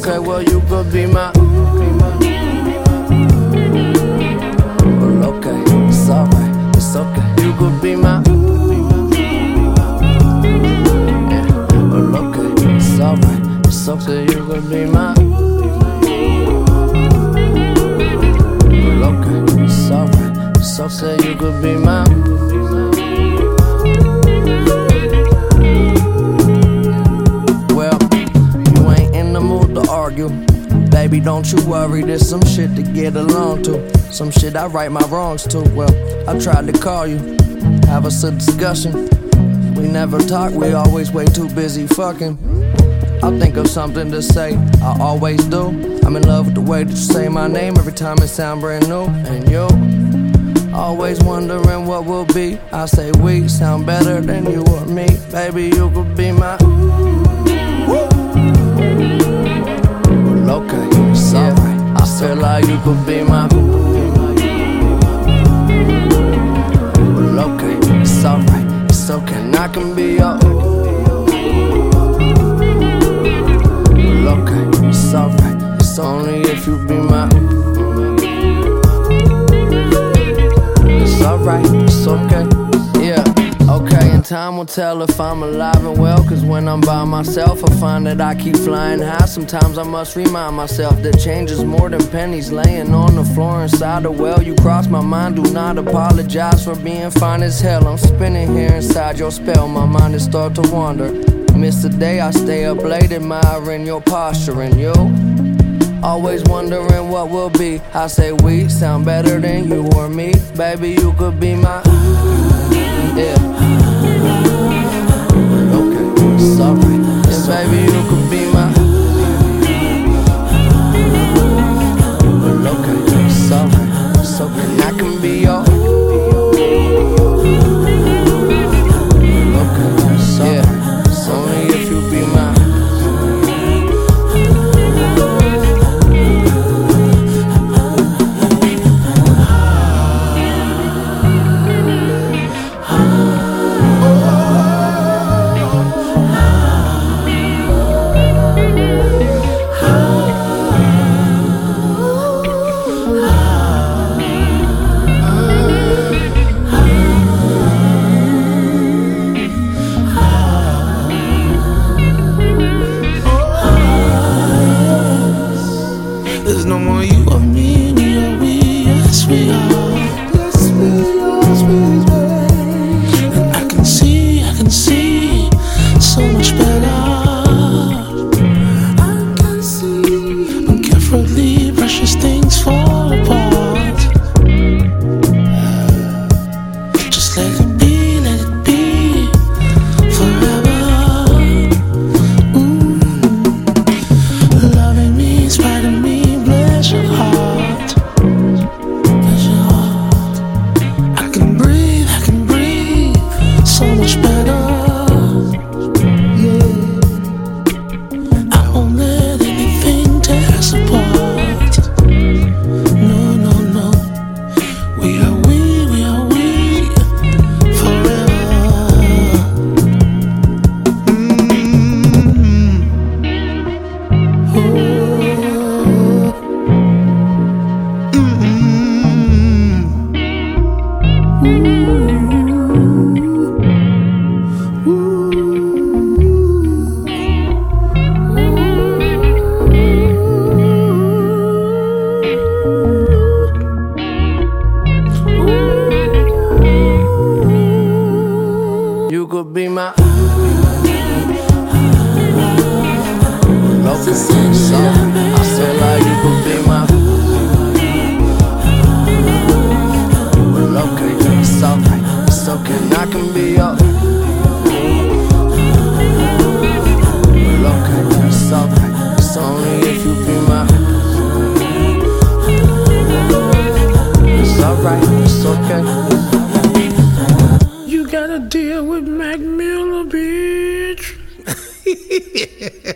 Okay, well you could be my. Well, okay, it's alright, it's okay. You could be my. Yeah, well, okay, it's alright, it's okay. You could be my. Well, okay, it's alright, it's okay. You could be my. Baby, don't you worry, there's some shit to get along to. Some shit I right my wrongs to. Well, I tried to call you, have us a discussion. We never talk, we always way too busy fucking. I'll think of something to say, I always do. I'm in love with the way that you say my name every time it sound brand new. And you, always wondering what will be. I say we sound better than you or me. Baby, you could be my. Okay, it's alright. I feel like you could be my. Well, okay, it's alright. It's okay, and I can be your. Well, okay, it's alright. It's only if you be my. It's alright, it's okay. Yeah. Okay, and time will tell if I'm alive and well. Cause when I'm by myself, I find that I keep flying high. Sometimes I must remind myself that change is more than pennies laying on the floor inside the well. You cross my mind, do not apologize for being fine as hell. I'm spinning here inside your spell, my mind is start to wander. Miss the day I stay up late admiring your posture. And you, always wondering what will be. I say we sound better than you or me. Baby, you could be my. Yeah. Okay, it's alright. Yeah, baby, you could be my. Well, okay, it's alright. It's okay, and I can be your. Okay, it's alright. It's only if you be mine. There's no more you or me, we are we, yes we are. Yes we are. And I can see so much better. I can see when carefully precious things fall apart. Just let it be forever. Loving me in spite of me. Bless your heart. I can breathe so much better. Yeah, I won't let anything tear us apart. No, we are we forever. Oh. You could be my. Okay, so I feel like you could be my. Well, okay, it's alright, it's okay, and I can be your. Well, okay, it's alright, it's only if you be my. It's alright, it's okay. You gotta deal with Mac Miller, bitch.